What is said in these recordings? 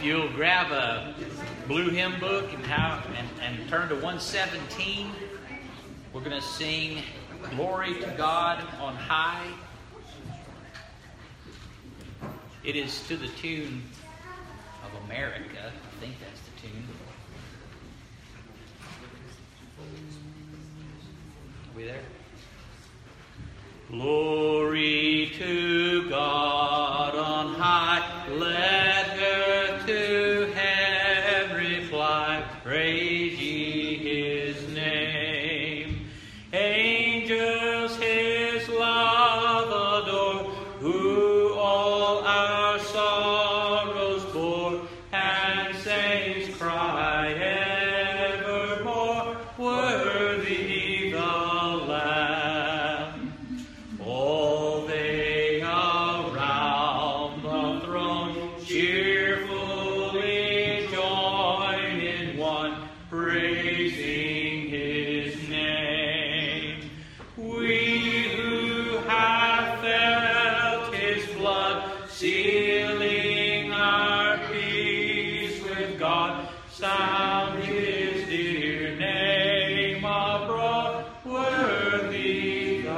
you'll grab a blue hymn book and turn to 117, we're going to sing Glory to God on High. It is to the tune of America. I think that's the tune. Are we there? Glory to God on high, let earth to heaven reply, praise ye his name. Angels his love adore, who all our sorrows bore, and saints cry evermore, worthy the Lamb. All they around the throne cheerfully join in one, praising his name. We who have felt his blood, sealing our peace with God, sound his dear name abroad, worthy the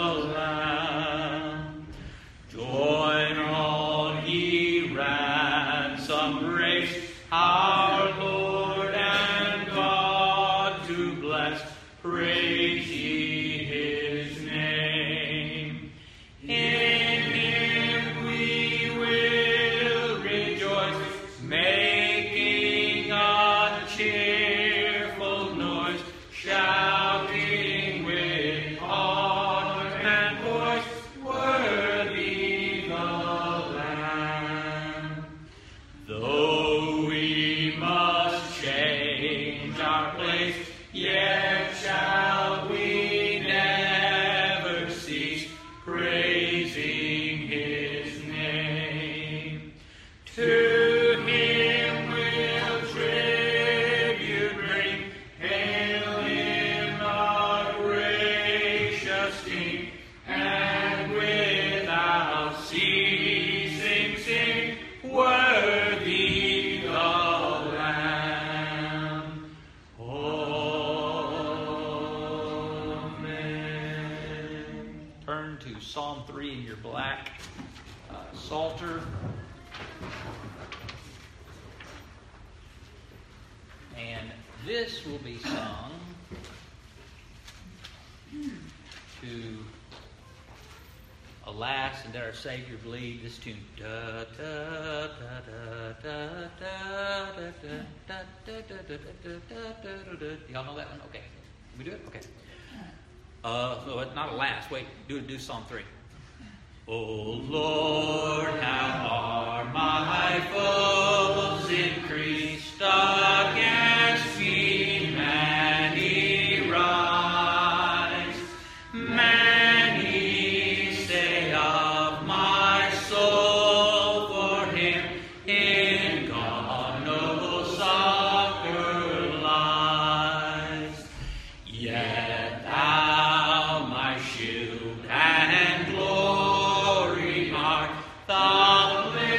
Lamb. Join on ye ransomed race, our Lord and God to bless, praise ye his name. In him we will rejoice, making a cheerful noise, shouting with honor and voice, worthy the Lamb. Though we must change our place, yet shall we never cease praising his name. To him we'll tribute bring, hail him our gracious King, and without ceasing sing, worthy the Lamb. Amen. Turn to Psalm 3 in your black Psalter. And this will be sung to Alas, and Did Our Savior Bleed? This tune. Da, da, da, da, da, da, da, da, da, da, da, da. Y'all know that one? Okay. We do it? Okay. So it's not Alas. Wait, do Psalm 3. O Lord, how are my foes increased against me? Many rise, many say of my soul, for him in God no succor lies. Yet thou, my shield and glory, art the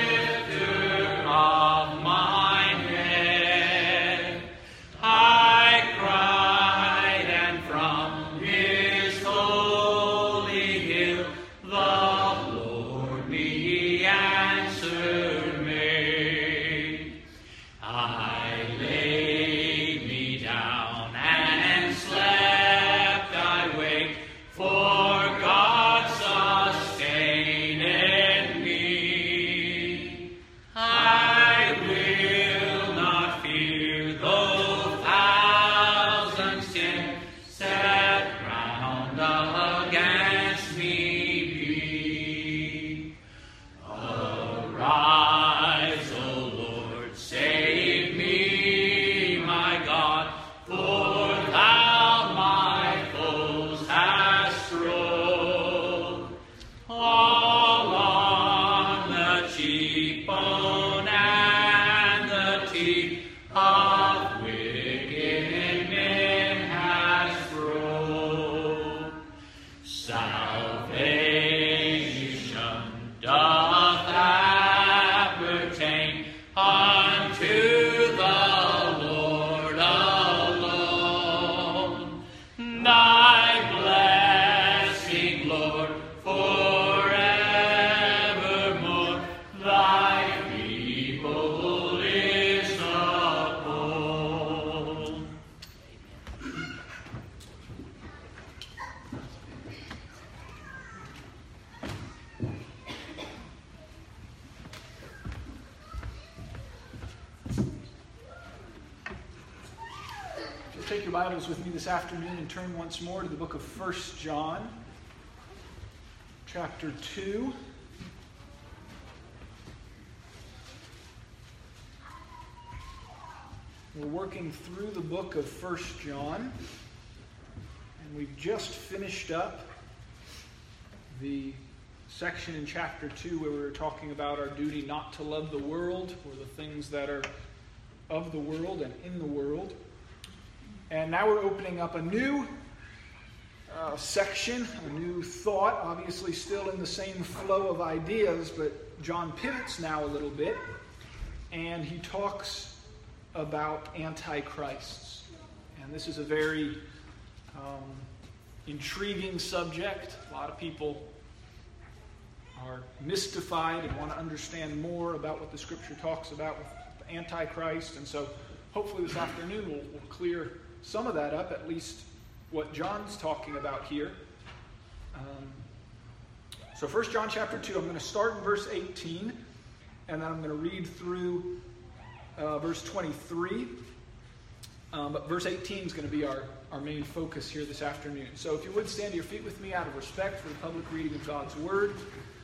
take your Bibles with me this afternoon and turn once more to the book of 1 John, chapter 2. We're working through the book of 1 John, and we've just finished up the section in chapter 2 where we were talking about our duty not to love the world or the things that are of the world and in the world. And now we're opening up a new section, a new thought, obviously still in the same flow of ideas, but John pivots now a little bit, and he talks about antichrists. And this is a very intriguing subject. A lot of people are mystified and want to understand more about what the Scripture talks about with the Antichrist. And so hopefully this afternoon we'll clear some of that up, at least what John's talking about here. So 1 John chapter 2, I'm going to start in verse 18, and then I'm going to read through verse 23. But verse 18 is going to be our main focus here this afternoon. So if you would stand to your feet with me out of respect for the public reading of God's Word.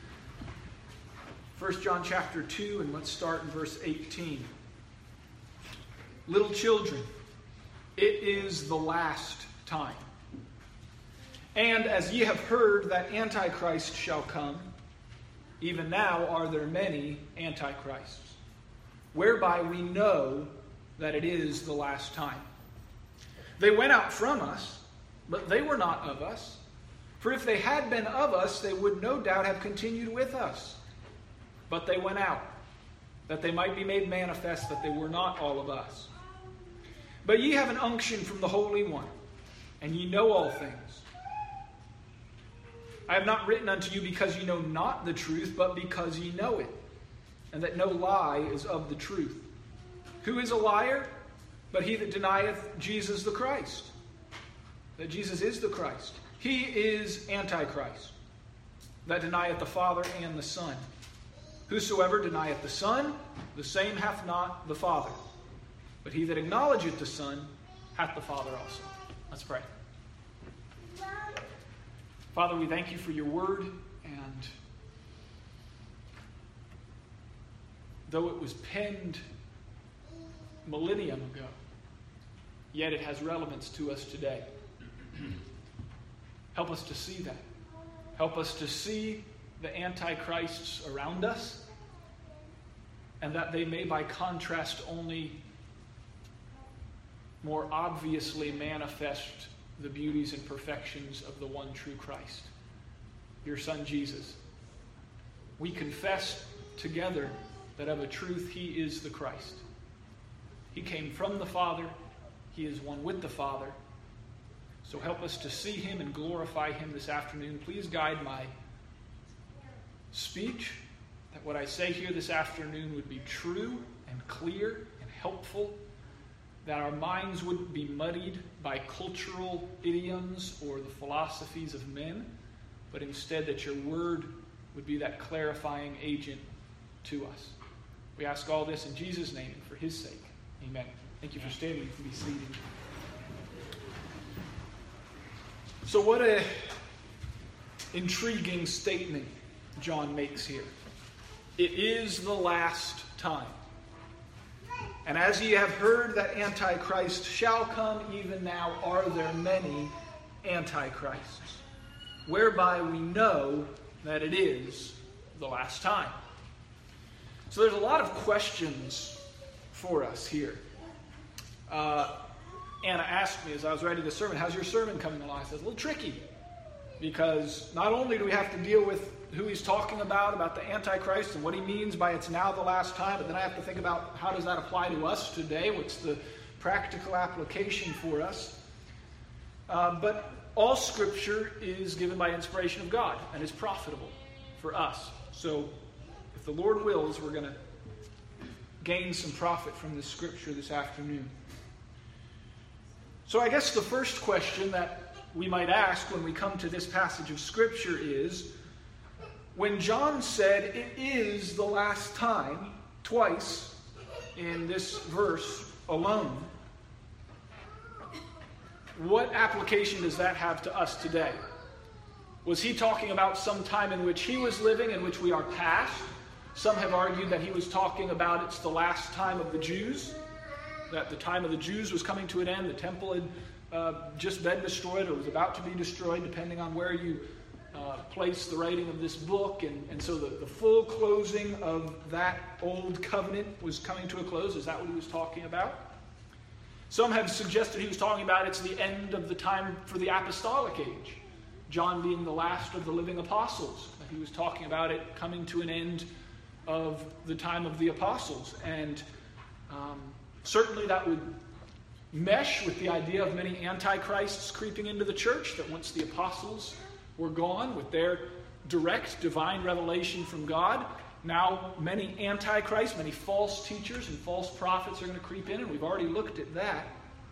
1 John chapter 2, and let's start in verse 18. Little children, it is the last time. And as ye have heard that Antichrist shall come, even now are there many Antichrists, whereby we know that it is the last time. They went out from us, but they were not of us. For if they had been of us, they would no doubt have continued with us. But they went out, that they might be made manifest that they were not all of us. But ye have an unction from the Holy One, and ye know all things. I have not written unto you because ye know not the truth, but because ye know it, and that no lie is of the truth. Who is a liar? But he that denieth Jesus the Christ. That Jesus is the Christ. He is Antichrist, that denieth the Father and the Son. Whosoever denieth the Son, the same hath not the Father. But he that acknowledgeth the Son hath the Father also. Let's pray. Father, we thank you for your word, and though it was penned millennium ago, yet it has relevance to us today. Help us to see that. Help us to see the antichrists around us, and that they may by contrast only more obviously manifest the beauties and perfections of the one true Christ, your Son Jesus. We confess together that of a truth he is the Christ. He came from the Father. He is one with the Father. So help us to see him and glorify him this afternoon. Please guide my speech, that what I say here this afternoon would be true and clear and helpful, that our minds wouldn't be muddied by cultural idioms or the philosophies of men, but instead that your word would be that clarifying agent to us. We ask all this in Jesus' name and for his sake. Amen. Thank you for standing. You can be seated. So what a intriguing statement John makes here. It is the last time. And as ye have heard that Antichrist shall come, even now are there many Antichrists, whereby we know that it is the last time. So there's a lot of questions for us here. Anna asked me as I was writing the sermon, how's your sermon coming along? I said, it's a little tricky, because not only do we have to deal with who he's talking about the Antichrist and what he means by it's now the last time, but then I have to think about how does that apply to us today? What's the practical application for us? But all Scripture is given by inspiration of God and is profitable for us. So if the Lord wills, we're going to gain some profit from this Scripture this afternoon. So I guess the first question that we might ask when we come to this passage of Scripture is, when John said it is the last time, twice in this verse alone, what application does that have to us today? Was he talking about some time in which he was living, in which we are past? Some have argued that he was talking about it's the last time of the Jews, that the time of the Jews was coming to an end. The temple had just been destroyed or was about to be destroyed, depending on where you place the writing of this book. And so the full closing of that old covenant was coming to a close. Is that what he was talking about? Some have suggested he was talking about it's the end of the time for the apostolic age, John being the last of the living apostles. That he was talking about it coming to an end of the time of the apostles. And certainly that would mesh with the idea of many antichrists creeping into the church, that once the apostles were gone with their direct divine revelation from God, now many antichrists, many false teachers and false prophets are going to creep in, and we've already looked at that.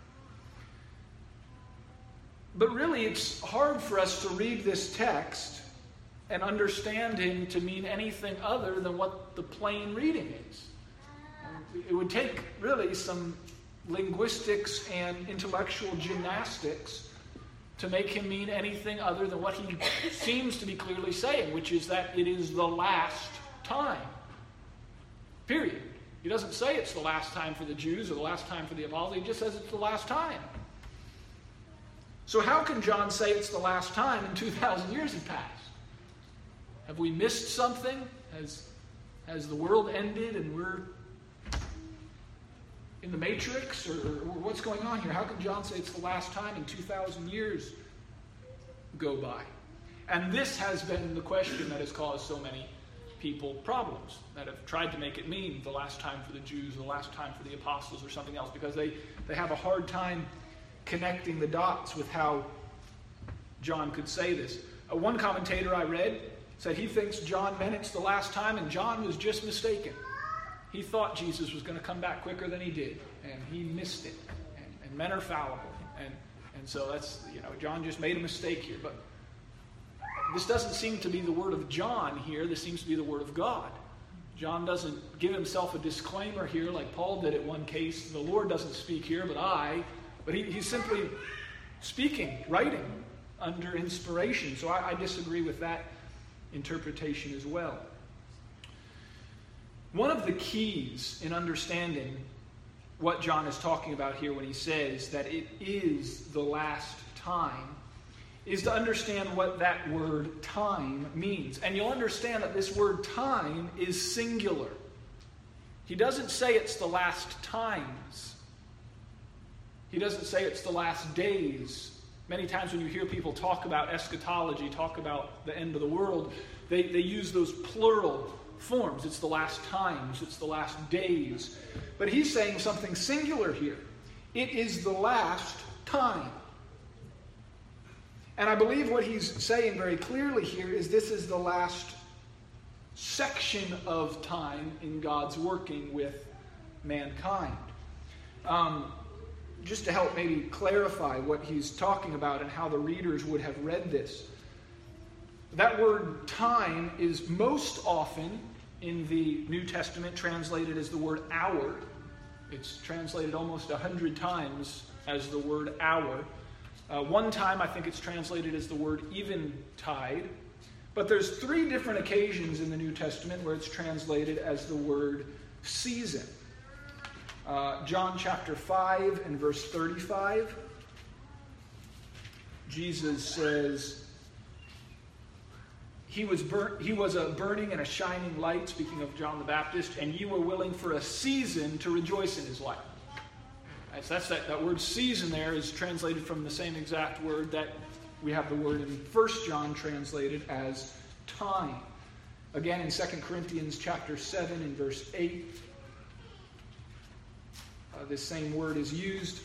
But really, it's hard for us to read this text and understand him to mean anything other than what the plain reading is. It would take really some linguistics and intellectual gymnastics to make him mean anything other than what he seems to be clearly saying, which is that it is the last time. Period. He doesn't say it's the last time for the Jews or the last time for the apostles. He just says it's the last time. So how can John say it's the last time and 2,000 years have passed? Have we missed something? Has the world ended and we're in the Matrix? Or what's going on here? How can John say it's the last time and 2,000 years go by? And this has been the question that has caused so many people problems, that have tried to make it mean the last time for the Jews, the last time for the apostles, or something else, because they have a hard time connecting the dots with how John could say this. One commentator I read said he thinks John meant it's the last time, and John was just mistaken. He thought Jesus was going to come back quicker than he did, and he missed it. And men are fallible, and so that's, John just made a mistake here. But this doesn't seem to be the word of John here. This seems to be the word of God. John doesn't give himself a disclaimer here like Paul did at one case. The Lord doesn't speak here, but I. But he's simply speaking, writing under inspiration. So I disagree with that interpretation as well. One of the keys in understanding what John is talking about here when he says that it is the last time is to understand what that word time means. And you'll understand that this word time is singular. He doesn't say it's the last times. He doesn't say it's the last days. Many times when you hear people talk about eschatology, talk about the end of the world, they use those plural forms. It's the last times, it's the last days. But he's saying something singular here. It is the last time. And I believe what he's saying very clearly here is this is the last section of time in God's working with mankind. Just to help maybe clarify what he's talking about and how the readers would have read this. That word time is most often in the New Testament translated as the word hour. It's translated almost 100 times as the word hour. One time I think it's translated as the word eventide. But there's 3 different occasions in the New Testament where it's translated as the word season. John chapter 5 and verse 35. Jesus says, He was a burning and a shining light, speaking of John the Baptist, and ye were willing for a season to rejoice in his light. So that's that word season there is translated from the same exact word that we have the word in 1 John translated as time. Again, in 2 Corinthians chapter 7 and verse 8, this same word is used.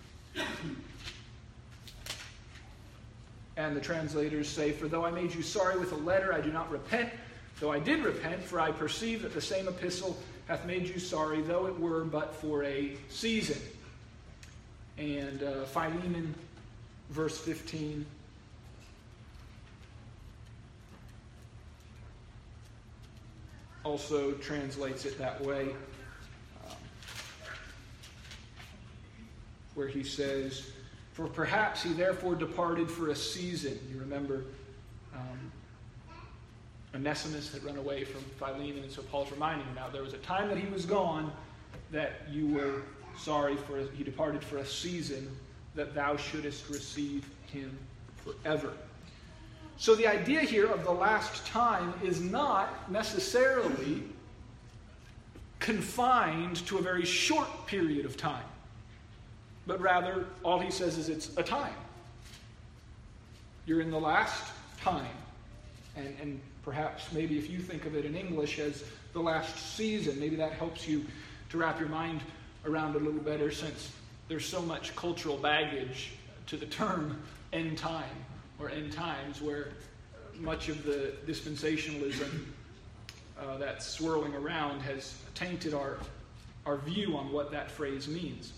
And the translators say, for though I made you sorry with a letter, I do not repent. Though I did repent, for I perceive that the same epistle hath made you sorry, though it were but for a season. And Philemon, verse 15. Also translates it that way. Where he says, For perhaps he therefore departed for a season. You remember Onesimus had run away from Philemon, and so Paul's reminding him now there was a time that he was gone, that you were sorry for. He departed for a season, that thou shouldest receive him forever. So the idea here of the last time is not necessarily confined to a very short period of time, but rather all he says is it's a time. You're in the last time. And perhaps maybe if you think of it in English as the last season, maybe that helps you to wrap your mind around a little better, since there's so much cultural baggage to the term end time or end times, where much of the dispensationalism that's swirling around has tainted our view on what that phrase means.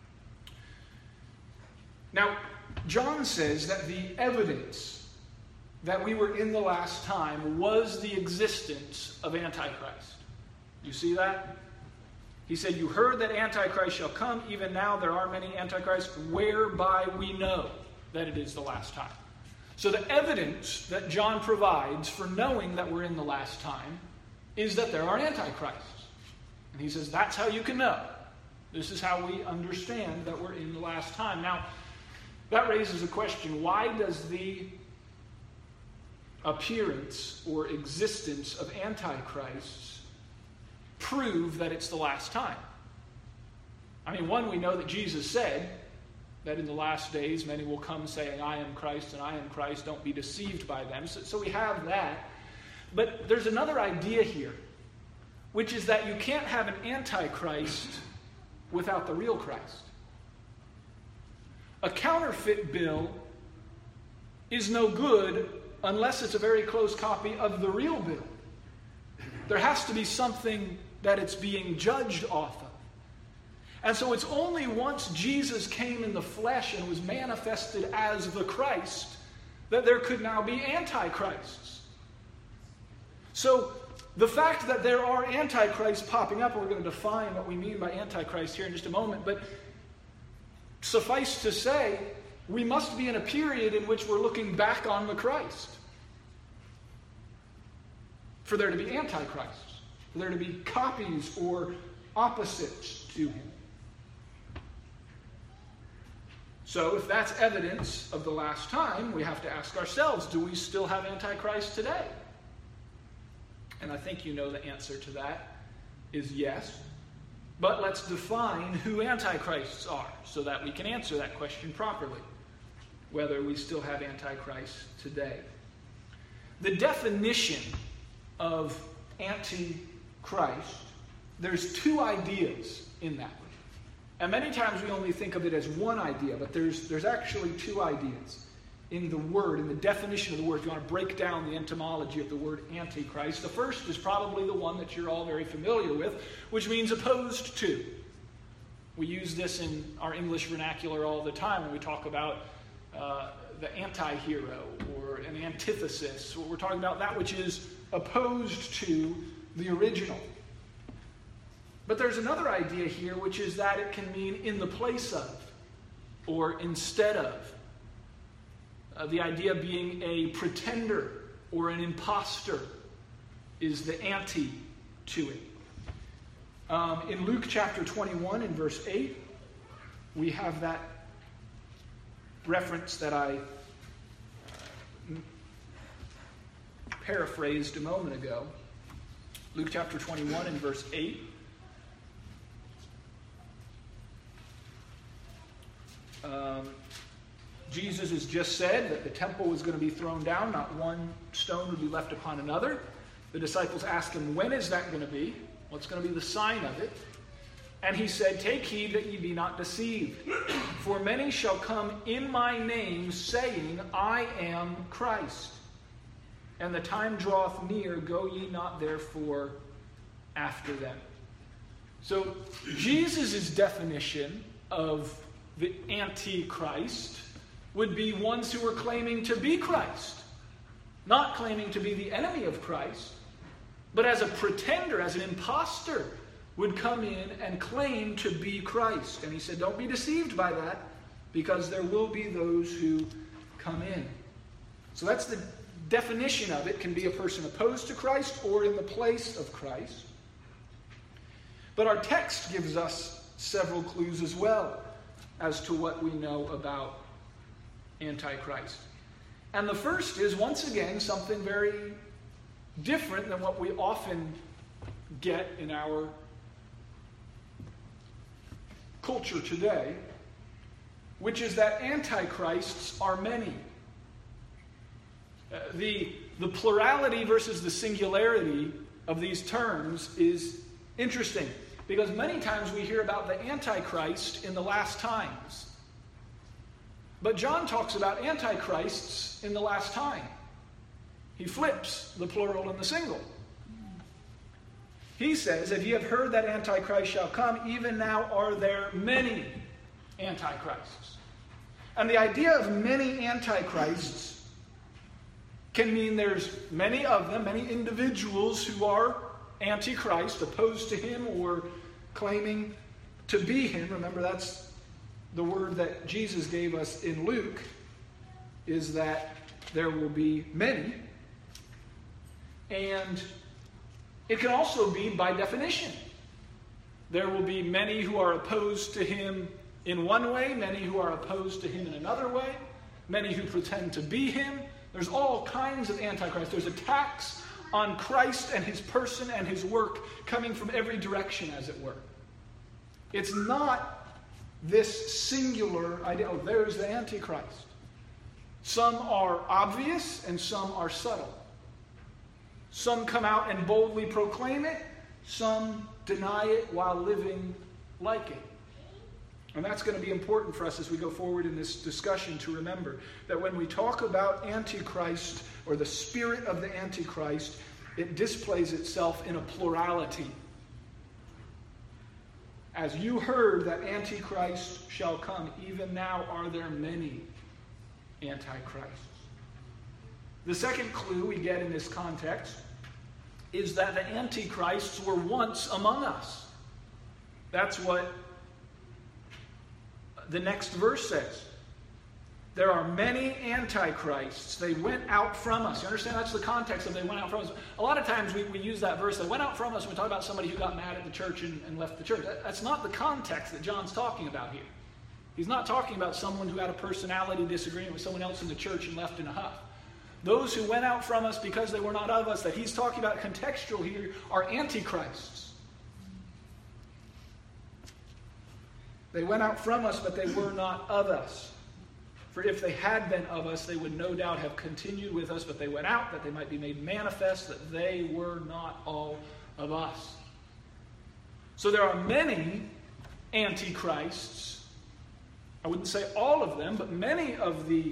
Now, John says that the evidence that we were in the last time was the existence of Antichrist. You see that? He said, you heard that Antichrist shall come. Even now there are many Antichrists, whereby we know that it is the last time. So the evidence that John provides for knowing that we're in the last time is that there are Antichrists. And he says, that's how you can know. This is how we understand that we're in the last time. Now, that raises a question. Why does the appearance or existence of Antichrists prove that it's the last time? I mean, one, we know that Jesus said that in the last days many will come saying, I am Christ and I am Christ. Don't be deceived by them. So we have that. But there's another idea here, which is that you can't have an Antichrist without the real Christ. A counterfeit bill is no good unless it's a very close copy of the real bill. There has to be something that it's being judged off of. And so it's only once Jesus came in the flesh and was manifested as the Christ that there could now be antichrists. So the fact that there are antichrists popping up, and we're going to define what we mean by antichrist here in just a moment, but suffice to say, we must be in a period in which we're looking back on the Christ for there to be antichrists, for there to be copies or opposites to him. So if that's evidence of the last time, we have to ask ourselves, do we still have Antichrist today? And I think you know the answer to that is yes. But let's define who Antichrists are so that we can answer that question properly, whether we still have Antichrist today. The definition of Antichrist, there's two ideas in that. And many times we only think of it as one idea, but there's actually two ideas in the word, in the definition of the word. If you want to break down the etymology of the word Antichrist, the first is probably the one that you're all very familiar with, which means opposed to. We use this in our English vernacular all the time when we talk about the anti-hero or an antithesis. We're talking about that which is opposed to the original. But there's another idea here, which is that it can mean in the place of or instead of. The idea being a pretender or an imposter is the anti to it. In Luke chapter 21 and verse 8, we have that reference that I paraphrased a moment ago. Luke chapter 21 and verse 8. Jesus has just said that the temple was going to be thrown down, not one stone would be left upon another. The disciples asked him, when is that going to be? What's going to be the sign of it? And he said, take heed that ye be not deceived. For many shall come in my name, saying, I am Christ. And the time draweth near, go ye not therefore after them. So Jesus' definition of the Antichrist would be ones who were claiming to be Christ, not claiming to be the enemy of Christ, but as a pretender, as an imposter, would come in and claim to be Christ. And he said, don't be deceived by that, because there will be those who come in. So that's the definition of it. Can be a person opposed to Christ or in the place of Christ. But our text gives us several clues as well as to what we know about Antichrist. And the first is, once again, something very different than what we often get in our culture today, which is that antichrists are many. The plurality versus the singularity of these terms is interesting, because many times we hear about the Antichrist in the last times. But John talks about antichrists in the last time. He flips the plural and the single. He says, if you have heard that Antichrist shall come, even now are there many antichrists. And the idea of many antichrists can mean there's many of them, many individuals who are antichrist, opposed to him or claiming to be him. Remember, that's the word that Jesus gave us in Luke, is that there will be many. And it can also be by definition. There will be many who are opposed to him in one way, many who are opposed to him in another way, many who pretend to be him. There's all kinds of antichrists. There's attacks on Christ and his person and his work coming from every direction, as it were. It's not this singular idea, oh, there's the Antichrist. Some are obvious and some are subtle. Some come out and boldly proclaim it. Some deny it while living like it. And that's going to be important for us as we go forward in this discussion, to remember that when we talk about Antichrist or the spirit of the Antichrist, it displays itself in a plurality. As you heard that Antichrist shall come, even now are there many antichrists. The second clue we get in this context is that the antichrists were once among us. That's what the next verse says. There are many antichrists. They went out from us. You understand? That's the context of they went out from us. A lot of times we use that verse, they went out from us, and we talk about somebody who got mad at the church and left the church. That's not the context that John's talking about here. He's not talking about someone who had a personality disagreement with someone else in the church and left in a huff. Those who went out from us because they were not of us, that he's talking about contextual here, are antichrists. They went out from us, but they were not of us. For if they had been of us, they would no doubt have continued with us, but they went out that they might be made manifest that they were not all of us. So there are many antichrists. I wouldn't say all of them, but many of the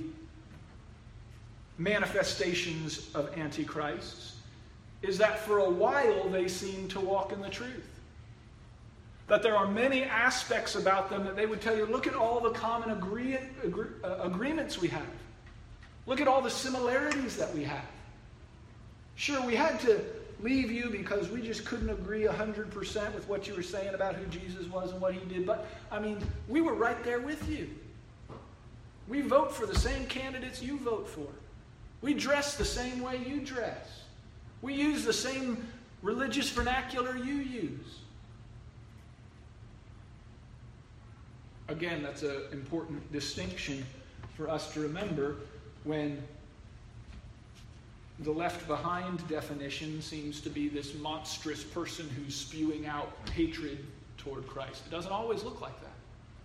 manifestations of antichrists is that for a while they seem to walk in the truth. That there are many aspects about them that they would tell you, look at all the common agreements we have. Look at all the similarities that we have. Sure, we had to leave you because we just couldn't agree 100% with what you were saying about who Jesus was and what he did. But, we were right there with you. We vote for the same candidates you vote for. We dress the same way you dress. We use the same religious vernacular you use. Again, that's an important distinction for us to remember when the left behind definition seems to be this monstrous person who's spewing out hatred toward Christ. It doesn't always look like that.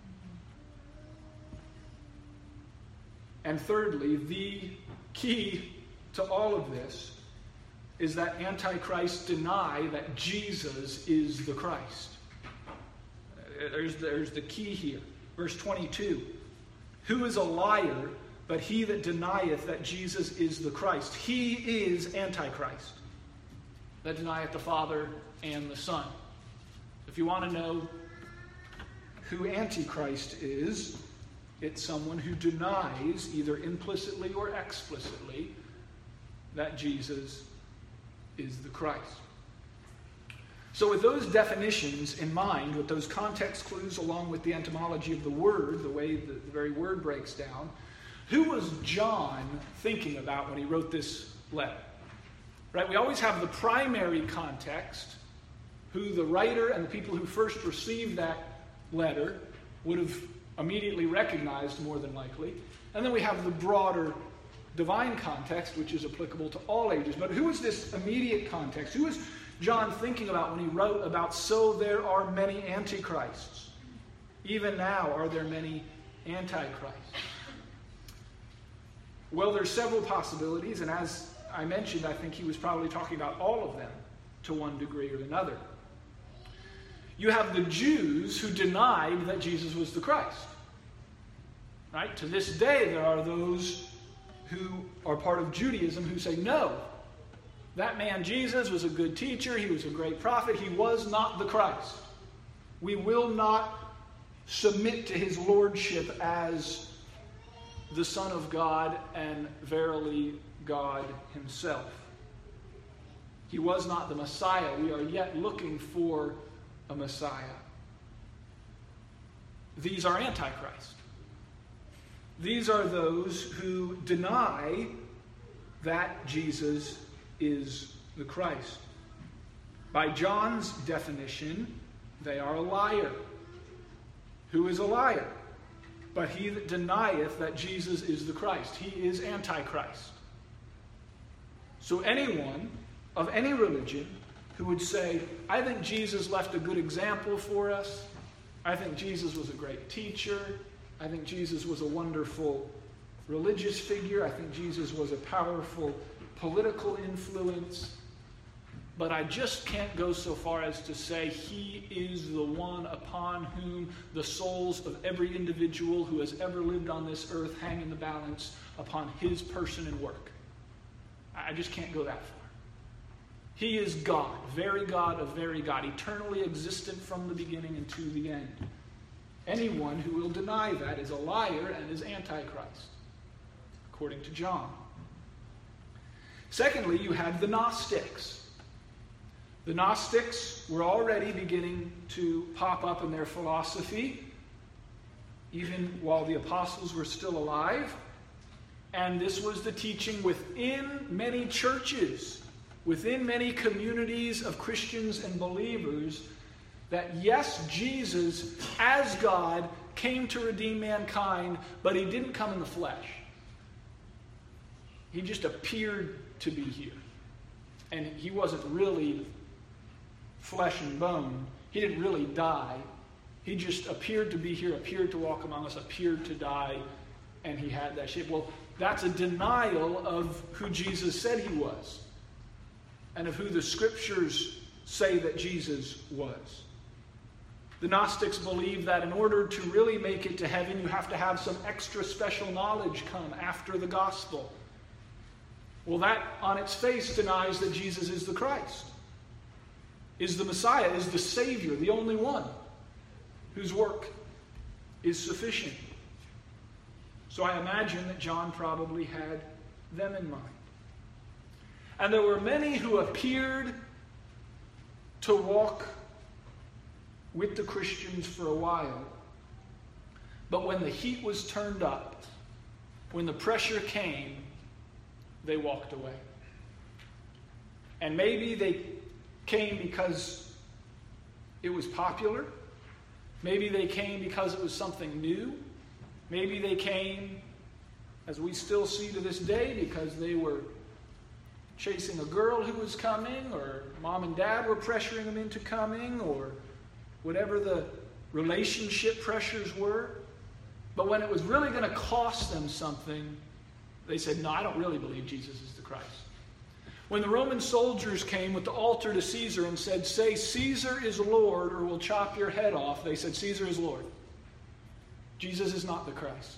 And thirdly, the key to all of this is that antichrists deny that Jesus is the Christ. There's the key here. Verse 22. Who is a liar but he that denieth that Jesus is the Christ? He is Antichrist, that denieth the Father and the Son. If you want to know who Antichrist is, it's someone who denies, either implicitly or explicitly, that Jesus is the Christ. So with those definitions in mind, with those context clues along with the etymology of the word, the way the very word breaks down, who was John thinking about when he wrote this letter? Right? We always have the primary context, who the writer and the people who first received that letter would have immediately recognized, more than likely. And then we have the broader divine context, which is applicable to all ages. But who is this immediate context? Who is John thinking about when he wrote about, so there are many antichrists? Even now are there many antichrists? Well, there's several possibilities, and as I mentioned, I think he was probably talking about all of them to one degree or another. You have the Jews who denied that Jesus was the Christ. Right? To this day, there are those who are part of Judaism who say, no, that man Jesus was a good teacher, he was a great prophet, he was not the Christ. We will not submit to his lordship as the Son of God and verily God himself. He was not the Messiah. We are yet looking for a Messiah. These are Antichrist. These are those who deny that Jesus is the Christ. By John's definition, they are a liar. Who is a liar? But he that denieth that Jesus is the Christ. He is Antichrist. So anyone of any religion who would say, I think Jesus left a good example for us, I think Jesus was a great teacher, I think Jesus was a wonderful religious figure, I think Jesus was a powerful political influence, but I just can't go so far as to say he is the one upon whom the souls of every individual who has ever lived on this earth hang in the balance upon his person and work. I just can't go that far. He is God of very God, eternally existent from the beginning and to the end. Anyone who will deny that is a liar and is Antichrist, according to John. Secondly, you had the Gnostics. The Gnostics were already beginning to pop up in their philosophy, even while the apostles were still alive. And this was the teaching within many churches, within many communities of Christians and believers, that yes, Jesus, as God, came to redeem mankind, but he didn't come in the flesh. He just appeared to be here. And he wasn't really flesh and bone. He didn't really die. He just appeared to be here, appeared to walk among us, appeared to die, and he had that shape. Well, that's a denial of who Jesus said he was, and of who the scriptures say that Jesus was. The Gnostics believe that in order to really make it to heaven, you have to have some extra special knowledge come after the gospel. Well, that on its face denies that Jesus is the Christ, is the Messiah, is the Savior, the only one whose work is sufficient. So I imagine that John probably had them in mind. And there were many who appeared to walk with the Christians for a while, but when the heat was turned up, when the pressure came, they walked away. And maybe they came because it was popular. Maybe they came because it was something new. Maybe they came, as we still see to this day, because they were chasing a girl who was coming, or mom and dad were pressuring them into coming, or whatever the relationship pressures were. But when it was really going to cost them something, they said, no, I don't really believe Jesus is the Christ. When the Roman soldiers came with the altar to Caesar and said, say Caesar is Lord or we'll chop your head off, they said, Caesar is Lord. Jesus is not the Christ.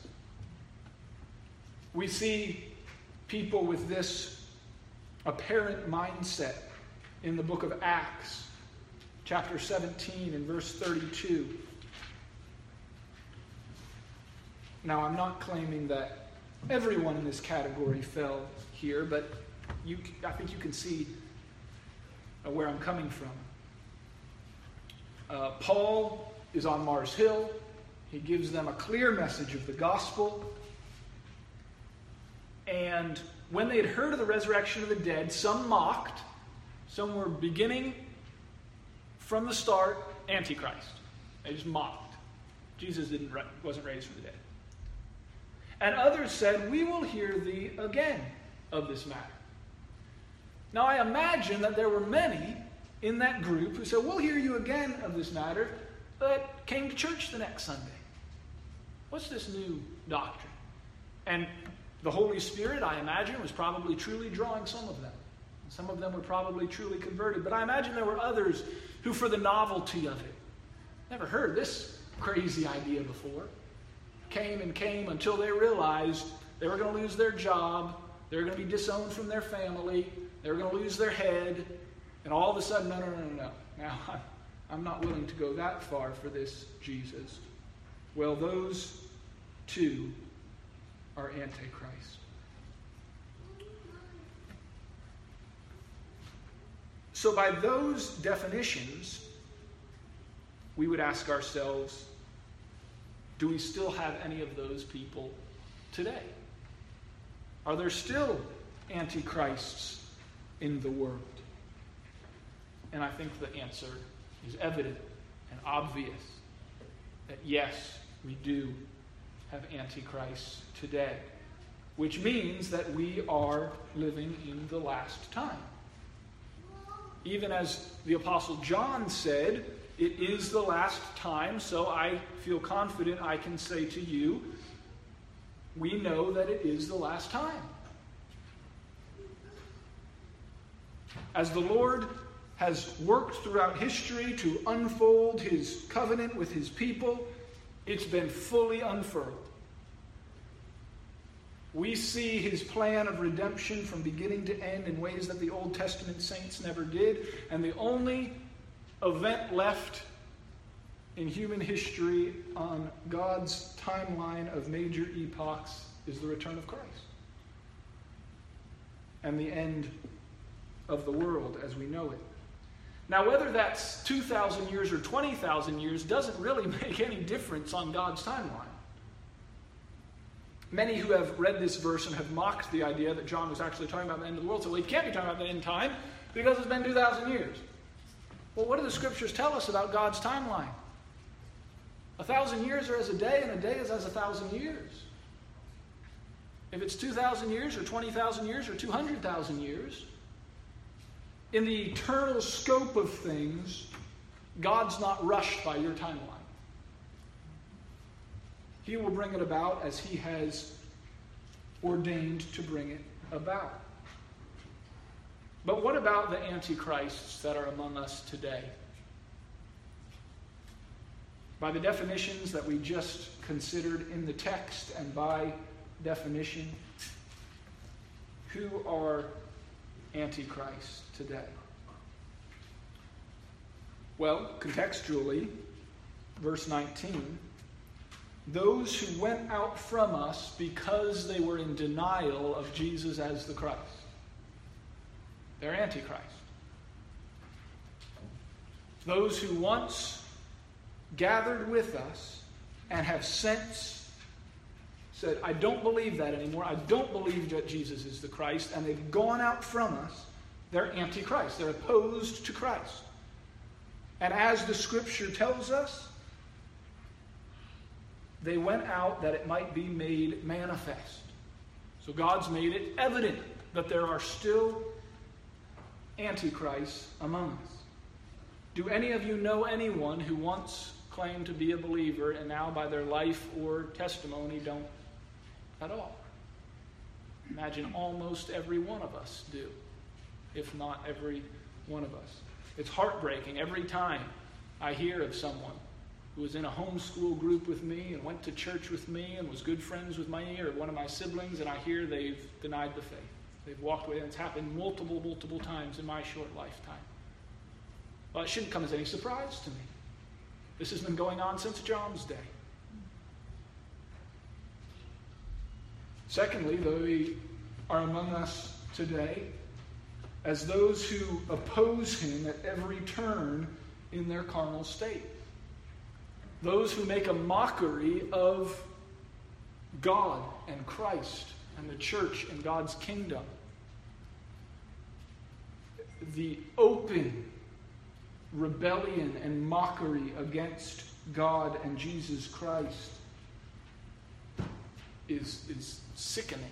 We see people with this apparent mindset in the book of Acts, chapter 17 and verse 32. Now, I'm not claiming that everyone in this category fell here, but I think you can see where I'm coming from. Paul is on Mars Hill. He gives them a clear message of the gospel. And when they had heard of the resurrection of the dead, some mocked. Some were beginning from the start Antichrist. They just mocked. Jesus wasn't raised from the dead. And others said, "We will hear thee again of this matter." Now I imagine that there were many in that group who said, "We'll hear you again of this matter," but came to church the next Sunday. What's this new doctrine? And the Holy Spirit, I imagine, was probably truly drawing some of them. Some of them were probably truly converted. But I imagine there were others who, for the novelty of it, never heard this crazy idea before, came until they realized they were going to lose their job, they were going to be disowned from their family, they were going to lose their head, and all of a sudden, no. Now, I'm not willing to go that far for this Jesus. Well, those two are Antichrist. So by those definitions, we would ask ourselves, do we still have any of those people today? Are there still antichrists in the world? And I think the answer is evident and obvious that yes, we do have antichrists today, which means that we are living in the last time. Even as the Apostle John said, it is the last time, so I feel confident I can say to you, we know that it is the last time. As the Lord has worked throughout history to unfold his covenant with his people, it's been fully unfurled. We see his plan of redemption from beginning to end in ways that the Old Testament saints never did. And the only event left in human history on God's timeline of major epochs is the return of Christ. And the end of the world as we know it. Now, whether that's 2,000 years or 20,000 years doesn't really make any difference on God's timeline. Many who have read this verse and have mocked the idea that John was actually talking about the end of the world, so well, he can't be talking about the end time because it's been 2,000 years. Well, what do the scriptures tell us about God's timeline? 1,000 years are as a day, and a day is as 1,000 years. If it's 2,000 years or 20,000 years or 200,000 years, in the eternal scope of things, God's not rushed by your timeline. He will bring it about as he has ordained to bring it about. But what about the antichrists that are among us today? By the definitions that we just considered in the text and by definition, who are antichrists today? Well, contextually, verse 19, those who went out from us because they were in denial of Jesus as the Christ. They're Antichrist. Those who once gathered with us and have since said, I don't believe that anymore. I don't believe that Jesus is the Christ. And they've gone out from us. They're Antichrist. They're opposed to Christ. And as the Scripture tells us, they went out that it might be made manifest. So God's made it evident that there are still antichrists among us. Do any of you know anyone who once claimed to be a believer and now by their life or testimony don't at all? Imagine almost every one of us do, if not every one of us. It's heartbreaking every time I hear of someone who was in a homeschool group with me and went to church with me and was good friends with me or one of my siblings, and I hear they've denied the faith. They've walked away, and it's happened multiple times in my short lifetime. Well, it shouldn't come as any surprise to me. This has been going on since John's day. Secondly, they are among us today as those who oppose him at every turn in their carnal state. Those who make a mockery of God and Christ and the church and God's kingdom. The open rebellion and mockery against God and Jesus Christ is sickening.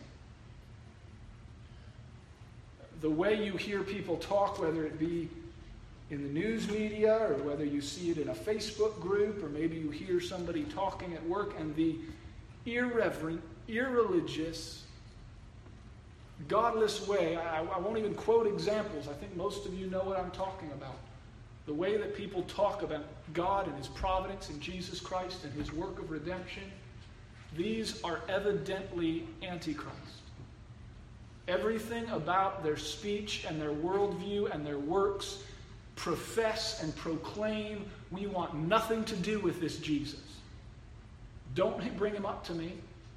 The way you hear people talk, whether it be in the news media or whether you see it in a Facebook group or maybe you hear somebody talking at work, and the irreverent, irreligious, godless way. I won't even quote examples. I think most of you know what I'm talking about. The way that people talk about God and His providence and Jesus Christ and His work of redemption, these are evidently Antichrist. Everything about their speech and their worldview and their works profess and proclaim, we want nothing to do with this Jesus. Don't bring Him up to me.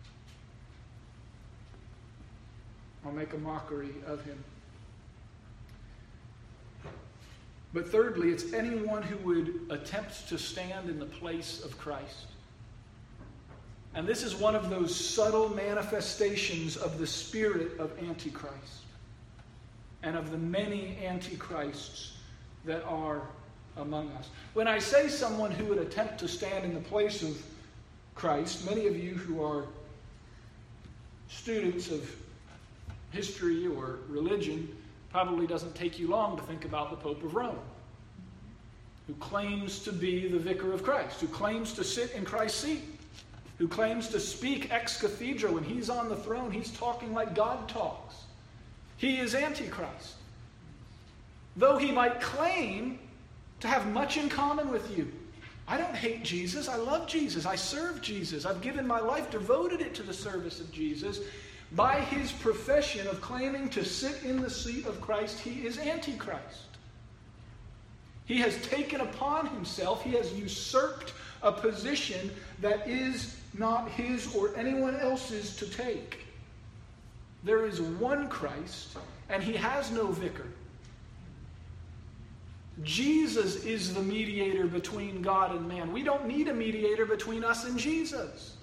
I'll make a mockery of Him. But thirdly, it's anyone who would attempt to stand in the place of Christ. And this is one of those subtle manifestations of the spirit of Antichrist and of the many Antichrists that are among us. When I say someone who would attempt to stand in the place of Christ, many of you who are students of history or religion, probably doesn't take you long to think about the Pope of Rome, who claims to be the vicar of Christ, who claims to sit in Christ's seat, who claims to speak ex cathedra. When he's on the throne, he's talking like God talks. He is Antichrist. Though he might claim to have much in common with you. I don't hate Jesus. I love Jesus. I serve Jesus. I've given my life, devoted it to the service of Jesus. By his profession of claiming to sit in the seat of Christ, he is Antichrist. He has taken upon himself, he has usurped a position that is not his or anyone else's to take. There is one Christ, and he has no vicar. Jesus is the mediator between God and man. We don't need a mediator between us and Jesus.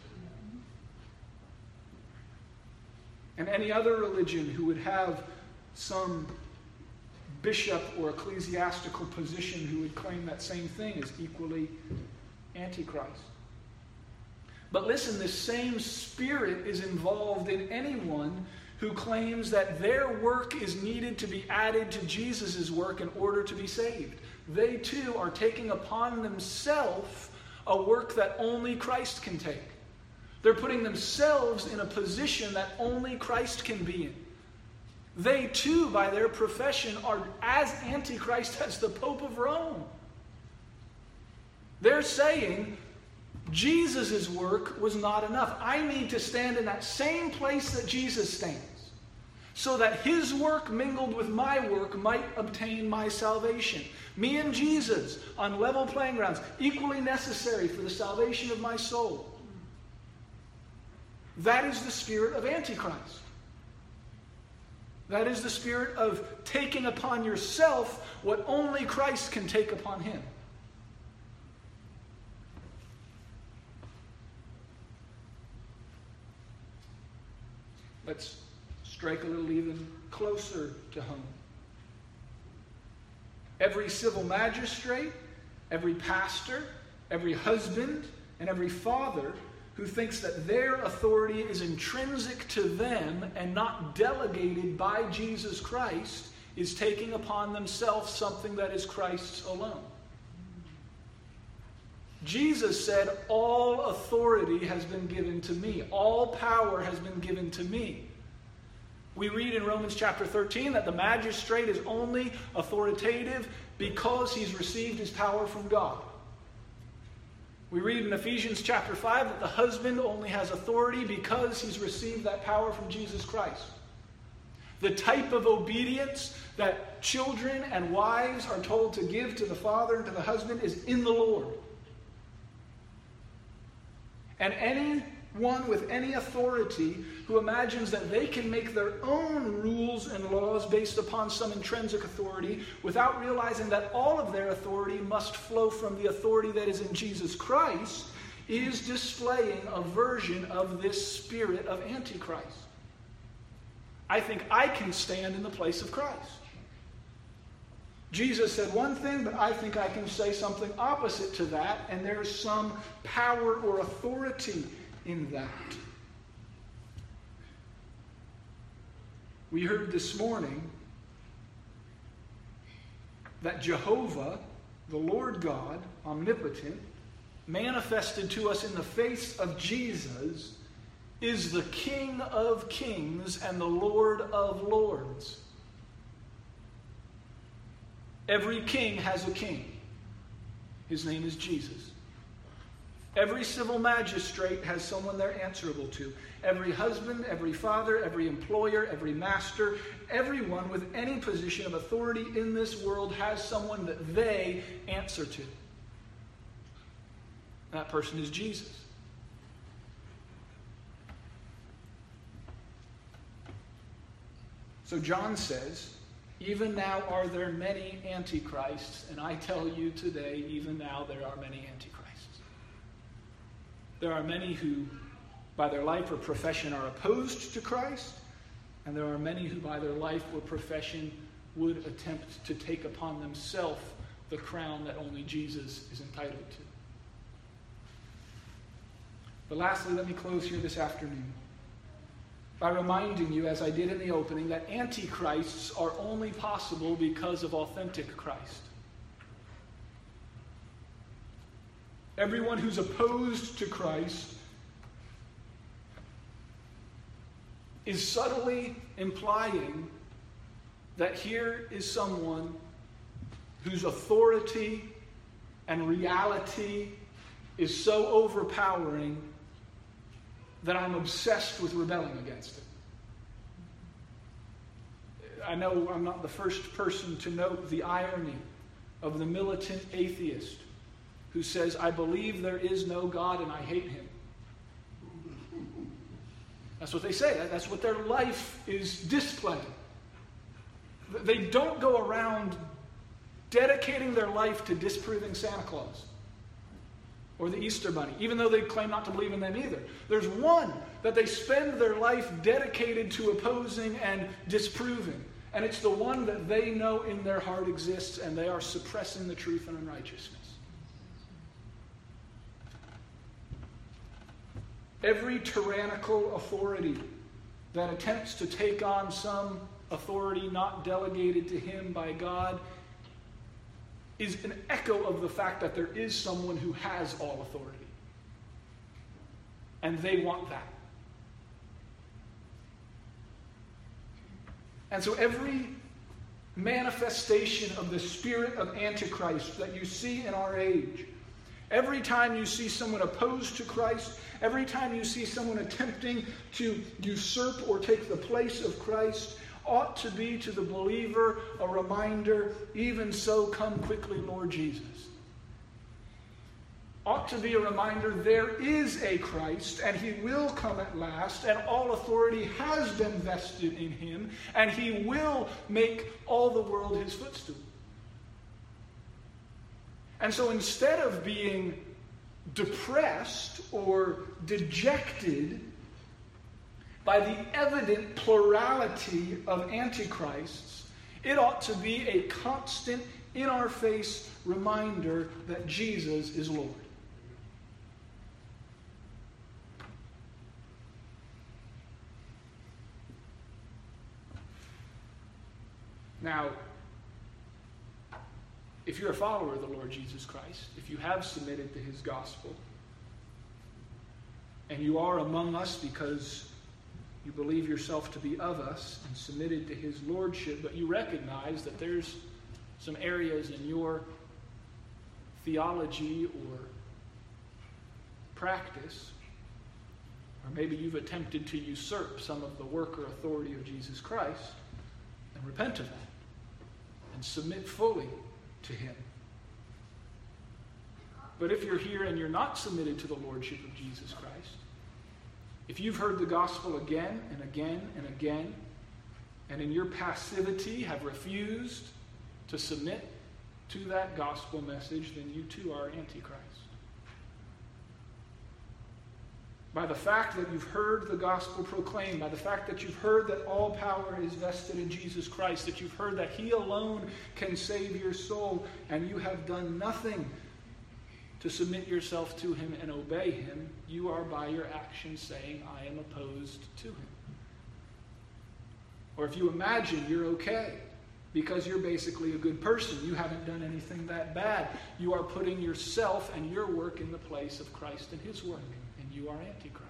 And any other religion who would have some bishop or ecclesiastical position who would claim that same thing is equally Antichrist. But listen, this same spirit is involved in anyone who claims that their work is needed to be added to Jesus' work in order to be saved. They too are taking upon themselves a work that only Christ can take. They're putting themselves in a position that only Christ can be in. They too, by their profession, are as Antichrist as the Pope of Rome. They're saying, Jesus' work was not enough. I need to stand in that same place that Jesus stands, so that his work mingled with my work might obtain my salvation. Me and Jesus on level playing grounds, equally necessary for the salvation of my soul. That is the spirit of Antichrist. That is the spirit of taking upon yourself what only Christ can take upon him. Let's strike a little even closer to home. Every civil magistrate, every pastor, every husband, and every father who thinks that their authority is intrinsic to them and not delegated by Jesus Christ is taking upon themselves something that is Christ's alone. Jesus said, all authority has been given to me. All power has been given to me. We read in Romans chapter 13 that the magistrate is only authoritative because he's received his power from God. We read in Ephesians chapter 5 that the husband only has authority because he's received that power from Jesus Christ. The type of obedience that children and wives are told to give to the father and to the husband is in the Lord. And any Anyone with any authority who imagines that they can make their own rules and laws based upon some intrinsic authority without realizing that all of their authority must flow from the authority that is in Jesus Christ is displaying a version of this spirit of Antichrist. I think I can stand in the place of Christ. Jesus said one thing, but I think I can say something opposite to that, and there's some power or authority in that. We heard this morning that Jehovah, the Lord God, omnipotent, manifested to us in the face of Jesus, is the King of kings and the Lord of lords. Every king has a king. His name is Jesus. Every civil magistrate has someone they're answerable to. Every husband, every father, every employer, every master, everyone with any position of authority in this world has someone that they answer to. That person is Jesus. So John says, even now are there many antichrists, and I tell you today, even now there are many antichrists. There are many who, by their life or profession, are opposed to Christ, and there are many who, by their life or profession, would attempt to take upon themselves the crown that only Jesus is entitled to. But lastly, let me close here this afternoon by reminding you, as I did in the opening, that antichrists are only possible because of authentic Christ. Everyone who's opposed to Christ is subtly implying that here is someone whose authority and reality is so overpowering that I'm obsessed with rebelling against it. I know I'm not the first person to note the irony of the militant atheist who says, I believe there is no God and I hate him. That's what they say. That's what their life is displaying. They don't go around dedicating their life to disproving Santa Claus or the Easter Bunny, even though they claim not to believe in them either. There's one that they spend their life dedicated to opposing and disproving. And it's the one that they know in their heart exists, and they are suppressing the truth and unrighteousness. Every tyrannical authority that attempts to take on some authority not delegated to him by God is an echo of the fact that there is someone who has all authority. And they want that. And so every manifestation of the spirit of Antichrist that you see in our age, every time you see someone opposed to Christ, every time you see someone attempting to usurp or take the place of Christ, ought to be to the believer a reminder, even so, come quickly, Lord Jesus. Ought to be a reminder there is a Christ, and he will come at last, and all authority has been vested in him, and he will make all the world his footstool. And so instead of being depressed or dejected by the evident plurality of antichrists, it ought to be a constant, in-our-face reminder that Jesus is Lord. Now, if you're a follower of the Lord Jesus Christ, if you have submitted to his gospel, and you are among us because you believe yourself to be of us and submitted to his lordship, but you recognize that there's some areas in your theology or practice, or maybe you've attempted to usurp some of the work or authority of Jesus Christ, then repent of that and submit fully to him. But if you're here and you're not submitted to the lordship of Jesus Christ, If you've heard the gospel again and again and again, and in your passivity have refused to submit to that gospel message, then you too are Antichrist. By the fact that you've heard the gospel proclaimed, by the fact that you've heard that all power is vested in Jesus Christ, that you've heard that He alone can save your soul, and you have done nothing to submit yourself to Him and obey Him, you are by your actions saying, I am opposed to Him. Or if you imagine you're okay because you're basically a good person, you haven't done anything that bad, you are putting yourself and your work in the place of Christ and His work, and you are Antichrist.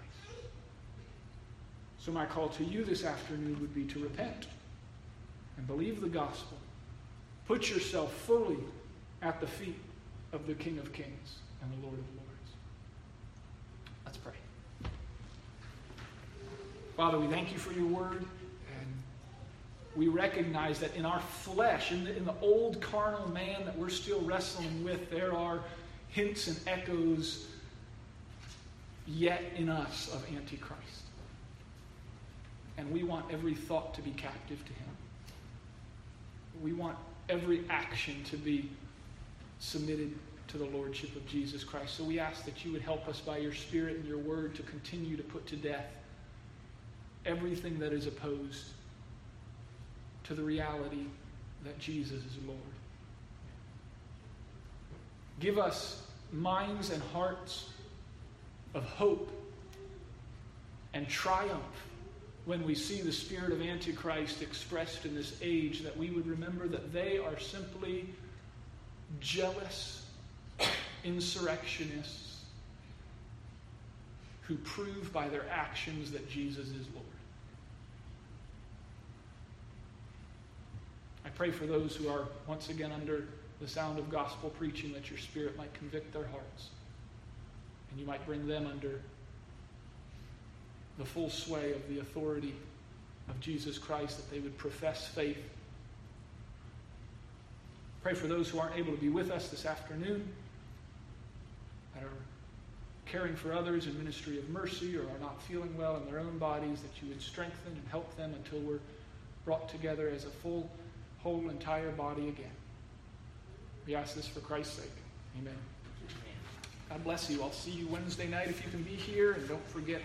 So my call to you this afternoon would be to repent and believe the gospel. Put yourself fully at the feet of the King of Kings and the Lord of Lords. Let's pray. Father, we thank you for your word. We recognize that in our flesh, in the old carnal man that we're still wrestling with, there are hints and echoes yet in us of Antichrist. And we want every thought to be captive to him. We want every action to be submitted to the lordship of Jesus Christ. So we ask that you would help us by your Spirit and your word to continue to put to death everything that is opposed to the reality that Jesus is Lord. Give us minds and hearts of hope and triumph when we see the spirit of Antichrist expressed in this age, that we would remember that they are simply jealous insurrectionists who prove by their actions that Jesus is Lord. I pray for those who are once again under the sound of gospel preaching, that your Spirit might convict their hearts and you might bring them under the full sway of the authority of Jesus Christ, that they would profess faith. Pray for those who aren't able to be with us this afternoon, that are caring for others in ministry of mercy or are not feeling well in their own bodies, that you would strengthen and help them until we're brought together as a full, whole, entire body again. We ask this for Christ's sake. Amen. God bless you. I'll see you Wednesday night if you can be here, and don't forget